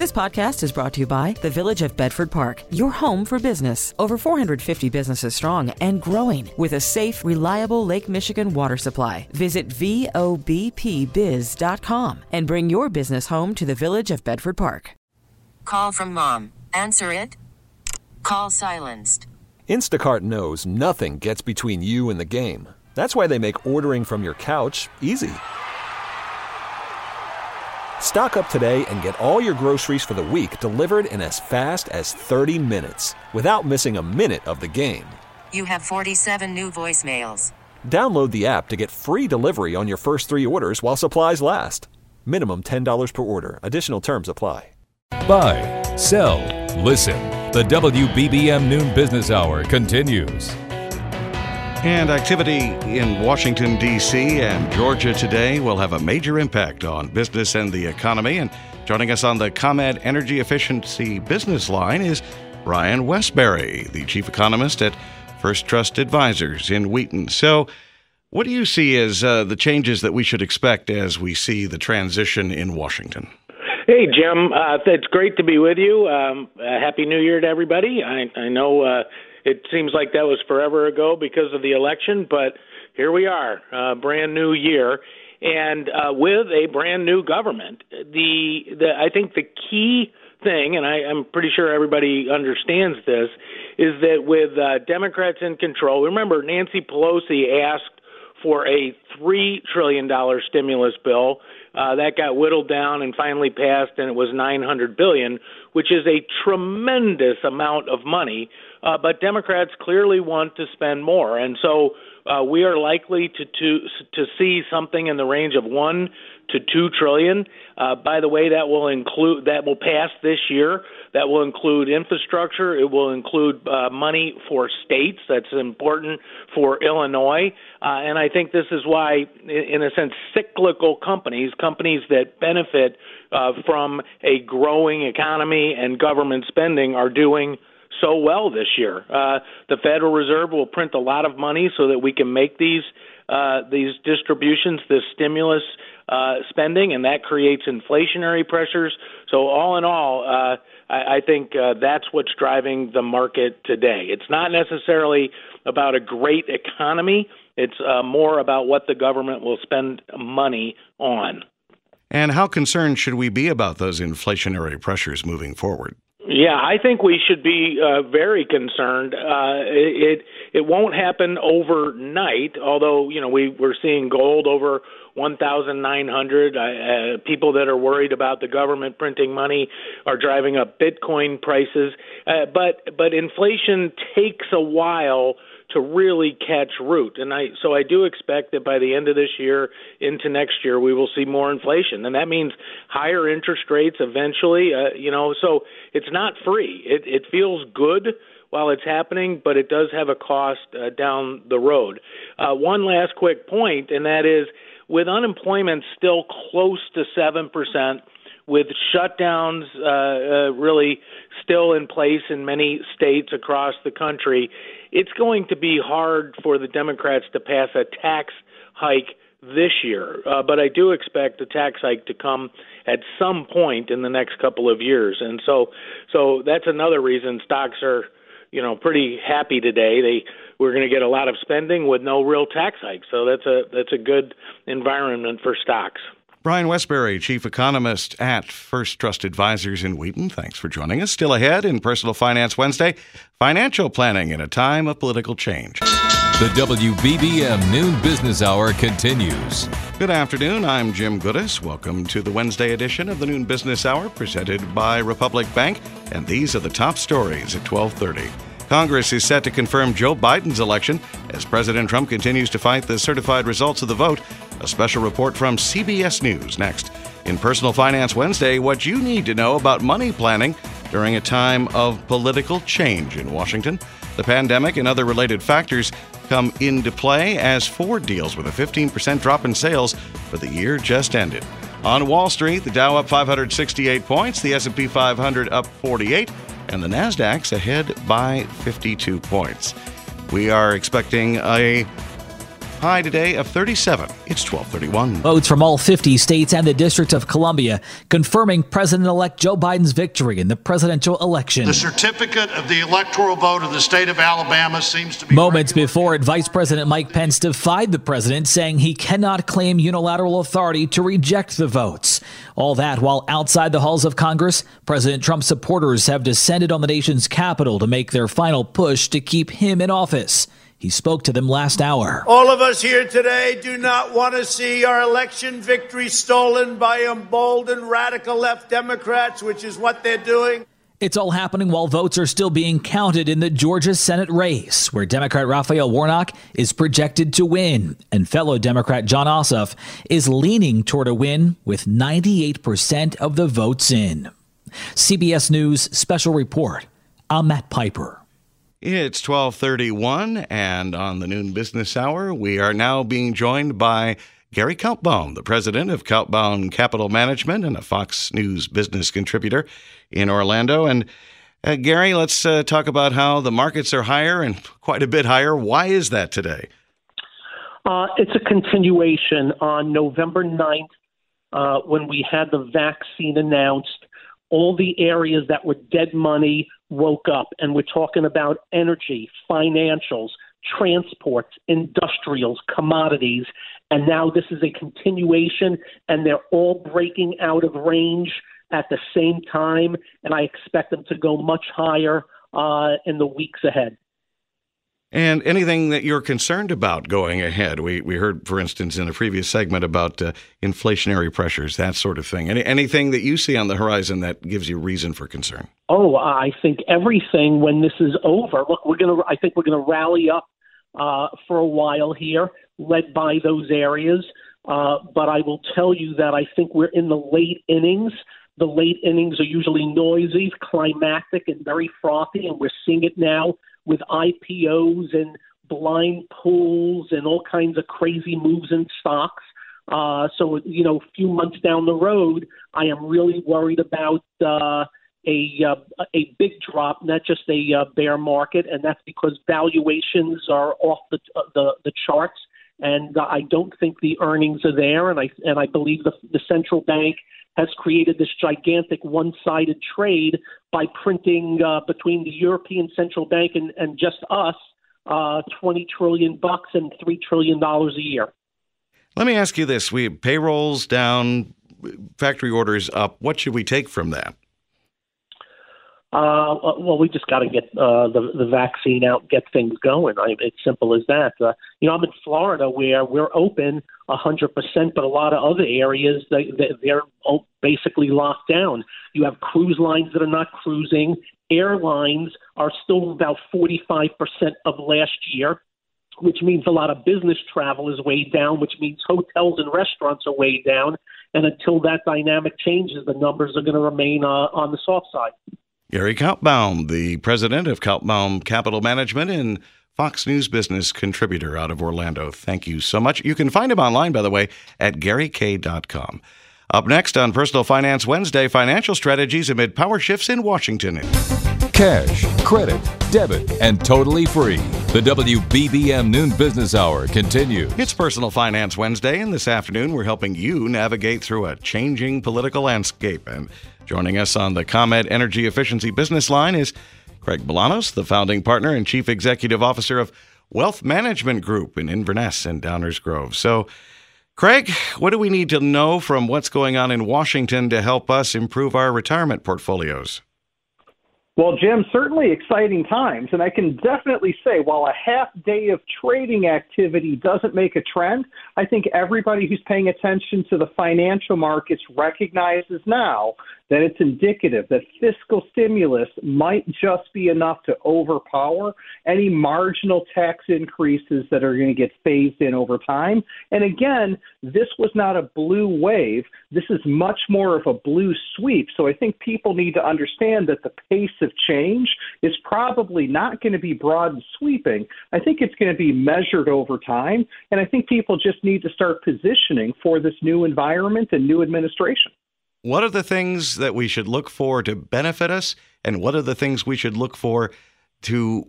This podcast is brought to you by the Village of Bedford Park, your home for business. Over 450 businesses strong and growing with a safe, reliable Lake Michigan water supply. Visit VOBPBiz.com and bring your business home to the Village of Bedford Park. Call from mom. Answer it. Call silenced. Instacart knows nothing gets between you and the game. That's why they make ordering from your couch easy. Stock up today and get all your groceries for the week delivered in as fast as 30 minutes without missing a minute of the game. You have 47 new voicemails. Download the app to get free delivery on your first 3 orders while supplies last. Minimum $10 per order. Additional terms apply. Buy, sell, listen. The WBBM Noon Business Hour continues. And activity in Washington, D.C. and Georgia today will have a major impact on business and the economy. And joining us on the ComEd Energy Efficiency Business Line is Brian Wesbury, the chief economist at First Trust Advisors in Wheaton. So what do you see as the changes that we should expect as we see the transition in Washington? Hey, Jim. It's great to be with you. Happy New Year to everybody. I know it seems like that was forever ago because of the election, but here we are, brand new year, and with a brand new government. I think the key thing, and I'm pretty sure everybody understands this, is that with Democrats in control, remember Nancy Pelosi asked for a $3 trillion stimulus bill. That got whittled down and finally passed, and it was $900 billion, which is a tremendous amount of money. But Democrats clearly want to spend more, and so we are likely to see something in the range of $1 to $2 trillion. By the way, that will pass this year. That will include infrastructure. It will include money for states. That's important for Illinois. And I think this is why, in a sense, cyclical companies that benefit from a growing economy and government spending are doing so well this year. The Federal Reserve will print a lot of money so that we can make these distributions, this stimulus spending, and that creates inflationary pressures. So all in all, I think that's what's driving the market today. It's not necessarily about a great economy. It's more about what the government will spend money on. And how concerned should we be about those inflationary pressures moving forward? Yeah, I think we should be very concerned. It won't happen overnight, although we're seeing gold over 1,900. People that are worried about the government printing money are driving up Bitcoin prices. But inflation takes a while to really catch root. And so I do expect that by the end of this year into next year, we will see more inflation. And that means higher interest rates eventually, so it's not free. It feels good while it's happening, but it does have a cost down the road. One last quick point, and that is with unemployment still close to 7%, with shutdowns really still in place in many states across the country, it's going to be hard for the Democrats to pass a tax hike this year. But I do expect the tax hike to come at some point in the next couple of years. And so that's another reason stocks are, pretty happy today. We're going to get a lot of spending with no real tax hike. So that's a good environment for stocks. Brian Wesbury, chief economist at First Trust Advisors in Wheaton. Thanks for joining us. Still ahead in Personal Finance Wednesday, financial planning in a time of political change. The WBBM Noon Business Hour continues. Good afternoon. I'm Jim Goodis. Welcome to the Wednesday edition of the Noon Business Hour presented by Republic Bank. And these are the top stories at 12:30. Congress is set to confirm Joe Biden's election as President Trump continues to fight the certified results of the vote. A special report from CBS News next. In Personal Finance Wednesday, what you need to know about money planning during a time of political change in Washington. The pandemic and other related factors come into play as Ford deals with a 15% drop in sales for the year just ended. On Wall Street, the Dow up 568 points, the S&P 500 up 48, and the Nasdaq's ahead by 52 points. We are expecting a High today of 37. It's 12:31. Votes from all 50 states and the District of Columbia confirming President-elect Joe Biden's victory in the presidential election. The certificate of the electoral vote of the state of Alabama seems to be... Moments before it, Vice President Mike Pence defied the president, saying he cannot claim unilateral authority to reject the votes. All that while outside the halls of Congress, President Trump's supporters have descended on the nation's capital to make their final push to keep him in office. He spoke to them last hour. All of us here today do not want to see our election victory stolen by emboldened radical left Democrats, which is what they're doing. It's all happening while votes are still being counted in the Georgia Senate race, where Democrat Raphael Warnock is projected to win, and fellow Democrat Jon Ossoff is leaning toward a win with 98% of the votes in. CBS News Special Report. I'm Matt Piper. It's 12:31, and on the Noon Business Hour, we are now being joined by Gary Kaltbaum, the president of Kaltbaum Capital Management and a Fox News business contributor in Orlando. And Gary, let's talk about how the markets are higher and quite a bit higher. Why is that today? It's a continuation. On November 9th, when we had the vaccine announced, all the areas that were dead money woke up, and we're talking about energy, financials, transports, industrials, commodities, and now this is a continuation, and they're all breaking out of range at the same time, and I expect them to go much higher in the weeks ahead. And anything that you're concerned about going ahead? We heard, for instance, in a previous segment about inflationary pressures, that sort of thing. Anything that you see on the horizon that gives you reason for concern? Oh, I think everything when this is over. Look, I think we're gonna rally up for a while here, led by those areas. But I will tell you that I think we're in the late innings. The late innings are usually noisy, climactic, and very frothy, and we're seeing it now with IPOs and blind pools and all kinds of crazy moves in stocks. So, a few months down the road, I am really worried about a big drop, not just a bear market, and that's because valuations are off the charts, and I don't think the earnings are there, and I believe the central bank has created this gigantic one-sided trade by printing between the European Central Bank and just us $20 trillion and $3 trillion a year. Let me ask you this. We have payrolls down, factory orders up. What should we take from that? Well, we just got to get the vaccine out and get things going. It's simple as that. I'm in Florida where we're open 100%, but a lot of other areas, they're basically locked down. You have cruise lines that are not cruising. Airlines are still about 45% of last year, which means a lot of business travel is way down, which means hotels and restaurants are way down. And until that dynamic changes, the numbers are going to remain on the soft side. Gary Kaltbaum, the president of Kaltbaum Capital Management and Fox News business contributor out of Orlando. Thank you so much. You can find him online, by the way, at GaryK.com. Up next on Personal Finance Wednesday, financial strategies amid power shifts in Washington. Cash, credit, debit, and totally free. The WBBM Noon Business Hour continues. It's Personal Finance Wednesday, and this afternoon we're helping you navigate through a changing political landscape. And joining us on the ComEd Energy Efficiency Business Line is Craig Bolanos, the founding partner and chief executive officer of Wealth Management Group in Inverness and Downers Grove. So, Craig, what do we need to know from what's going on in Washington to help us improve our retirement portfolios? Well, Jim, certainly exciting times. And I can definitely say while a half day of trading activity doesn't make a trend, I think everybody who's paying attention to the financial markets recognizes now that it's indicative that fiscal stimulus might just be enough to overpower any marginal tax increases that are going to get phased in over time. And again, this was not a blue wave. This is much more of a blue sweep. So I think people need to understand that the pace of change is probably not going to be broad and sweeping. I think it's going to be measured over time. And I think people just need to start positioning for this new environment and new administration. What are the things that we should look for to benefit us, and what are the things we should look for to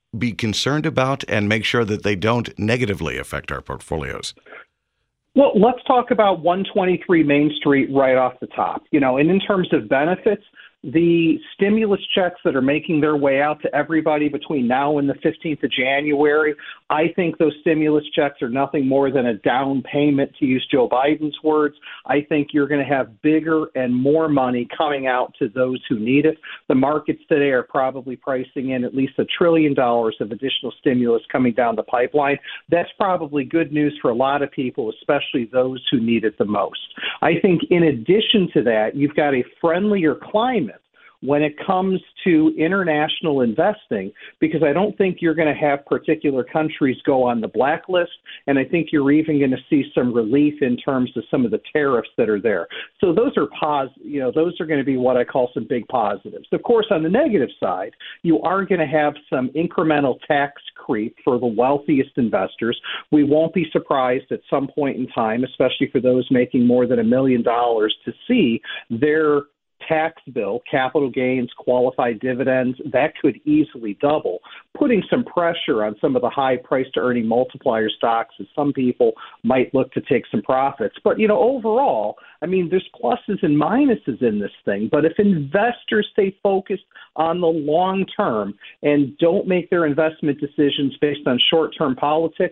be concerned about and make sure that they don't negatively affect our portfolios? Well, let's talk about 123 Main Street right off the top. And in terms of benefits, the stimulus checks that are making their way out to everybody between now and the 15th of January, I think those stimulus checks are nothing more than a down payment, to use Joe Biden's words. I think you're going to have bigger and more money coming out to those who need it. The markets today are probably pricing in at least $1 trillion of additional stimulus coming down the pipeline. That's probably good news for a lot of people, especially those who need it the most. I think in addition to that, you've got a friendlier climate when it comes to international investing, because I don't think you're going to have particular countries go on the blacklist, and I think you're even going to see some relief in terms of some of the tariffs that are there. So those are those are going to be what I call some big positives. Of course, on the negative side, you are going to have some incremental tax creep for the wealthiest investors. We won't be surprised at some point in time, especially for those making more than $1 million, to see their tax bill, capital gains, qualified dividends, that could easily double, putting some pressure on some of the high price-to-earning multiplier stocks as some people might look to take some profits. But, overall, there's pluses and minuses in this thing. But if investors stay focused on the long term and don't make their investment decisions based on short-term politics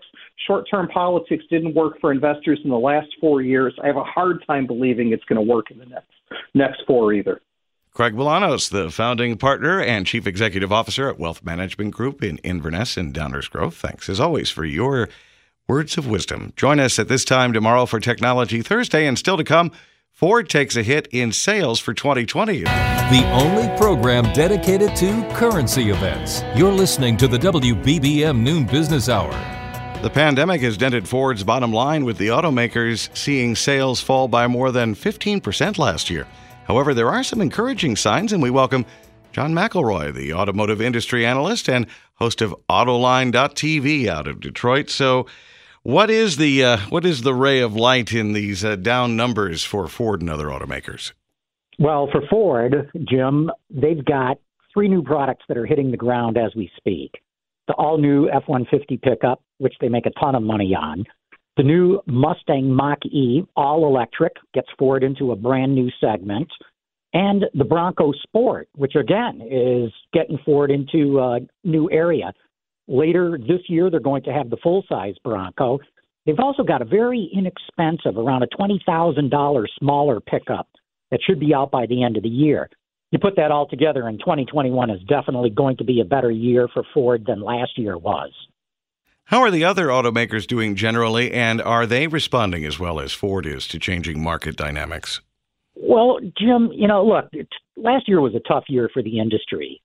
didn't work for investors in the last 4 years. I have a hard time believing it's going to work in the next 4 either. Craig Bolanos, the founding partner and chief executive officer at Wealth Management Group in Inverness and Downers Grove. Thanks, as always, for your words of wisdom. Join us at this time tomorrow for Technology Thursday, and still to come, Ford takes a hit in sales for 2020. The only program dedicated to currency events. You're listening to the WBBM Noon Business Hour. The pandemic has dented Ford's bottom line, with the automakers seeing sales fall by more than 15% last year. However, there are some encouraging signs, and we welcome John McElroy, the automotive industry analyst and host of Autoline.tv out of Detroit. So what is the ray of light in these down numbers for Ford and other automakers? Well, for Ford, Jim, they've got 3 new products that are hitting the ground as we speak. The all-new F-150 pickup, which they make a ton of money on. The new Mustang Mach-E, all-electric, gets Ford into a brand-new segment. And the Bronco Sport, which, again, is getting Ford into a new area. Later this year, they're going to have the full-size Bronco. They've also got a very inexpensive, around a $20,000 smaller pickup that should be out by the end of the year. You put that all together, and 2021 is definitely going to be a better year for Ford than last year was. How are the other automakers doing generally, and are they responding as well as Ford is to changing market dynamics? Well, Jim, look, last year was a tough year for the industry.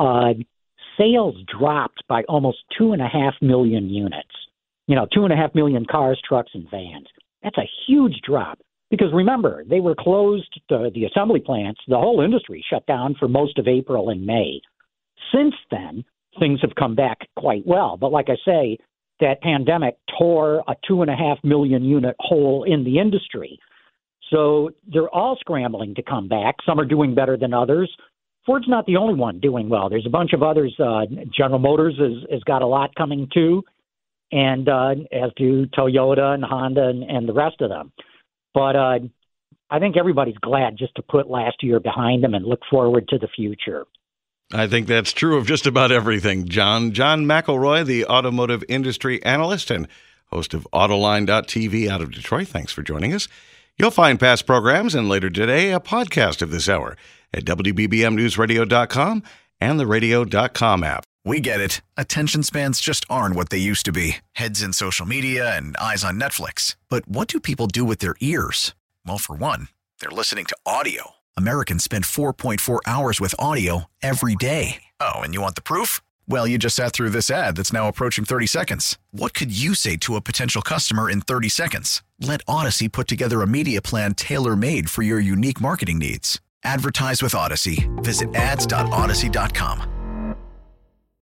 Sales dropped by almost 2.5 million units. 2.5 million cars, trucks, and vans. That's a huge drop. Because remember, they were closed, the assembly plants, the whole industry shut down for most of April and May. Since then, things have come back quite well. But like I say, that pandemic tore a 2.5 million unit hole in the industry. So they're all scrambling to come back. Some are doing better than others. Ford's not the only one doing well. There's a bunch of others. General Motors has got a lot coming too, and as do Toyota and Honda and the rest of them. But I think everybody's glad just to put last year behind them and look forward to the future. I think that's true of just about everything, John. John McElroy, the automotive industry analyst and host of Autoline.tv out of Detroit. Thanks for joining us. You'll find past programs and later today a podcast of this hour at WBBMNewsRadio.com and the Radio.com app. We get it. Attention spans just aren't what they used to be. Heads in social media and eyes on Netflix. But what do people do with their ears? Well, for one, they're listening to audio. Americans spend 4.4 hours with audio every day. Oh, and you want the proof? Well, you just sat through this ad that's now approaching 30 seconds. What could you say to a potential customer in 30 seconds? Let Odyssey put together a media plan tailor-made for your unique marketing needs. Advertise with Odyssey. Visit ads.odyssey.com.